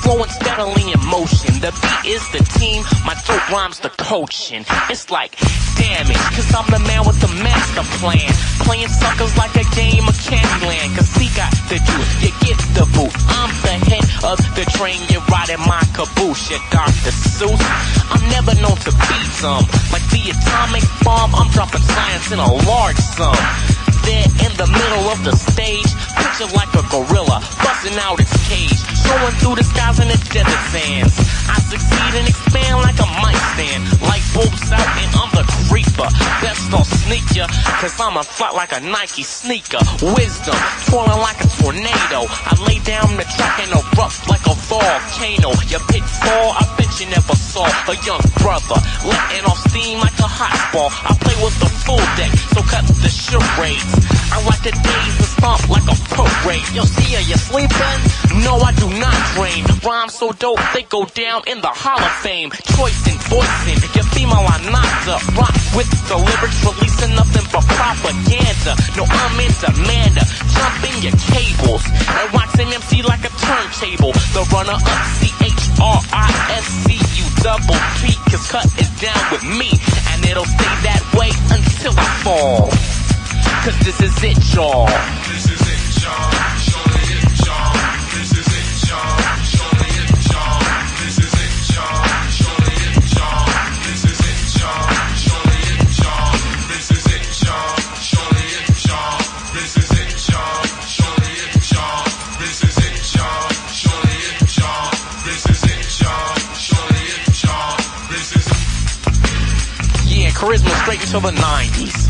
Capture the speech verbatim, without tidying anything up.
flowing steadily in motion. The beat is the team, my dope rhymes the coaching. It's like, damn it, cause I'm the man with the master plan. Playing suckers like a game of Candyland. Cause he got the juice, you get the boot. I'm the head of the train, you're riding my caboose. You Doctor Seuss, I'm never known to beat some. Like the atomic bomb, I'm dropping science in a large sum. There in the middle of the stage, picture like a gorilla, busting out its cage, soaring through the skies and the desert sands. I succeed and expand like a mic stand, light bulbs out and I'm the creeper. Best don't sneak ya, cause I'm a flat like a Nike sneaker. Wisdom, twirling like a tornado, I lay down the track and erupt like a volcano. Your pitfall, I bet you never saw a young brother letting off steam like a hot ball. I play with the full deck, so cut the charades. I like the days to stomp like a parade. Yo, see ya, you sleeping? No, I do not drain. Rhymes so dope, they go down in the Hall of Fame. Choice and voicing, your female I knocked up. Rock with the lyrics, releasing nothing but propaganda. No, I'm in demand. Jump in your cables and watch an M C like a turntable. The runner up, C H R I S C U double P, cause cut it down with me, and it'll stay that way until I fall. Cause this is it, y'all. This is it, y'all. Surely it, y'all. This is it, y'all. Surely it, y'all. This is it, y'all. Surely it, y'all. This is it, y'all. Surely it, y'all. This is it, y'all. Surely it, y'all. This is it, y'all. Surely it, y'all. This is it, y'all. Surely it, y'all. This is it, y'all. Surely it, y'all. This is it. Yeah, charisma straight into the nineties.